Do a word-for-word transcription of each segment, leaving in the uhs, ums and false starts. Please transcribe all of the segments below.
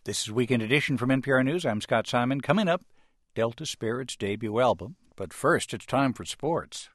This is Weekend Edition from N P R News. I'm Scott Simon. Coming up, Delta Spirit's debut album. But first, it's time for sports.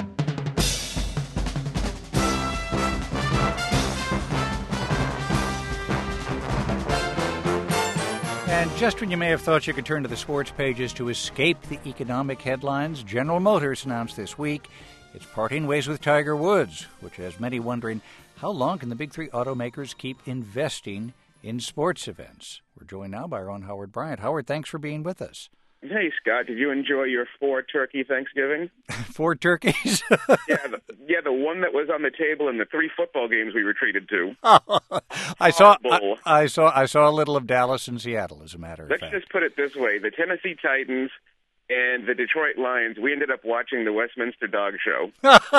And just when you may have thought you could turn to the sports pages to escape the economic headlines, General Motors announced this week it's parting ways with Tiger Woods, which has many wondering, how long can the big three automakers keep investing in sports events? We're joined now by our own Howard Bryant. Howard, thanks for being with us. Hey, Scott, did you enjoy your four-turkey Thanksgiving? Four turkeys? yeah, the, yeah, the one that was on the table in the three football games we were treated to. I saw I, I saw I saw a little of Dallas and Seattle, as a matter of Let's fact. Let's just put it this way. The Tennessee Titans and the Detroit Lions, we ended up watching the Westminster Dog Show.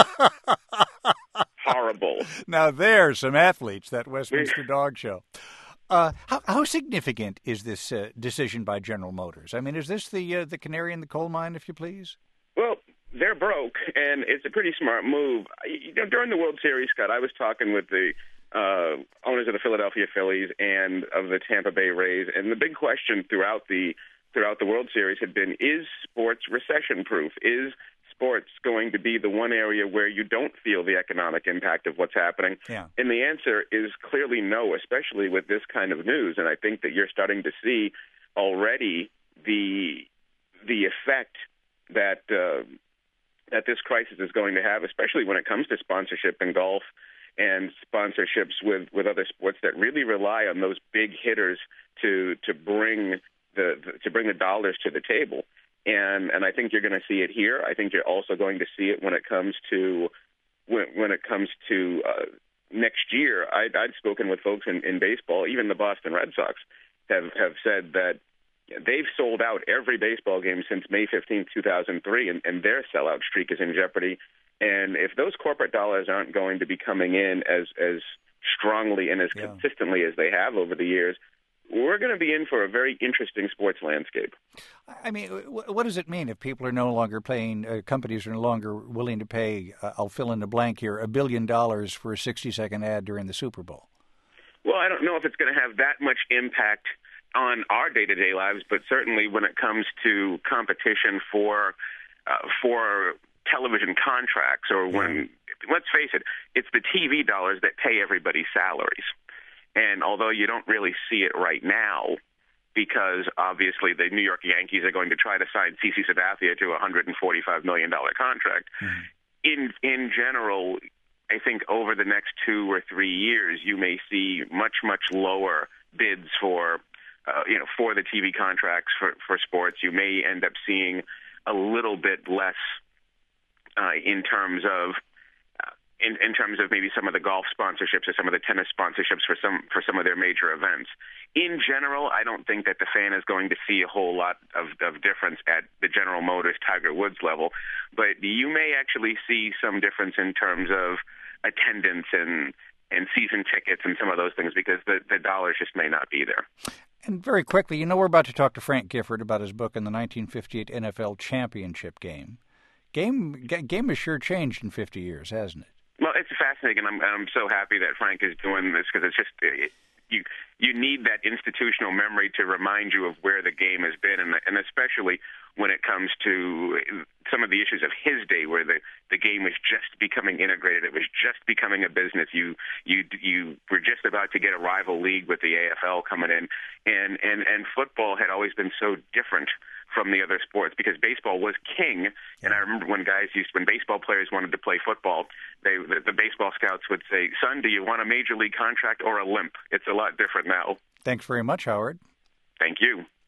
Horrible. Now there's some athletes, that Westminster Dog Show. Uh, how, how significant is this uh, decision by General Motors? I mean, is this the uh, the canary in the coal mine, if you please? Well, they're broke, and it's a pretty smart move. You know, during the World Series, Scott, I was talking with the uh, owners of the Philadelphia Phillies and of the Tampa Bay Rays, and the big question throughout the throughout the World Series had been: is sports recession-proof? Is sports going to be the one area where you don't feel the economic impact of what's happening? Yeah. And the answer is clearly no, especially with this kind of news. And I think that you're starting to see already the the effect that uh, that this crisis is going to have, especially when it comes to sponsorship in golf and sponsorships with, with other sports that really rely on those big hitters to to bring the, the to bring the dollars to the table. And and I think you're going to see it here. I think you're also going to see it when it comes to when, when it comes to uh, next year. I'd, I'd spoken with folks in, in baseball. Even the Boston Red Sox have, have said that they've sold out every baseball game since May fifteenth, two thousand three, and, and their sellout streak is in jeopardy. And if those corporate dollars aren't going to be coming in as as strongly and as yeah. consistently as they have over the years, we're going to be in for a very interesting sports landscape. I mean, what does it mean if people are no longer paying, uh, companies are no longer willing to pay, uh, I'll fill in the blank here, a billion dollars for a sixty-second ad during the Super Bowl? Well, I don't know if it's going to have that much impact on our day-to-day lives, but certainly when it comes to competition for uh, for television contracts, or when, yeah. let's face it, it's the T V dollars that pay everybody's salaries. And although you don't really see it right now, because obviously the New York Yankees are going to try to sign CeCe Sabathia to a one hundred forty-five million dollars contract, mm-hmm. in in general, I think over the next two or three years, you may see much, much lower bids for, uh, you know, for the T V contracts for, for sports. You may end up seeing a little bit less uh, in terms of In, in terms of maybe some of the golf sponsorships or some of the tennis sponsorships for some for some of their major events. In general, I don't think that the fan is going to see a whole lot of, of difference at the General Motors Tiger Woods level, but you may actually see some difference in terms of attendance and and season tickets and some of those things, because the, the dollars just may not be there. And very quickly, you know, we're about to talk to Frank Gifford about his book on the nineteen fifty-eight N F L championship game. Game game has sure changed in fifty years, hasn't it? Well, it's fascinating, and I'm, I'm so happy that Frank is doing this, because it's just it, you you need that institutional memory to remind you of where the game has been, and, and especially when it comes to some of the issues of his day, where the, the game was just becoming integrated, it was just becoming a business. You you you were just about to get a rival league with the A F L coming in, and and and football had always been so different from the other sports, because baseball was king. And I remember when guys used, when baseball players wanted to play football, they the, the baseball scouts would say, "Son, do you want a major league contract or a limp?" It's a lot different now. Thanks very much, Howard. Thank you.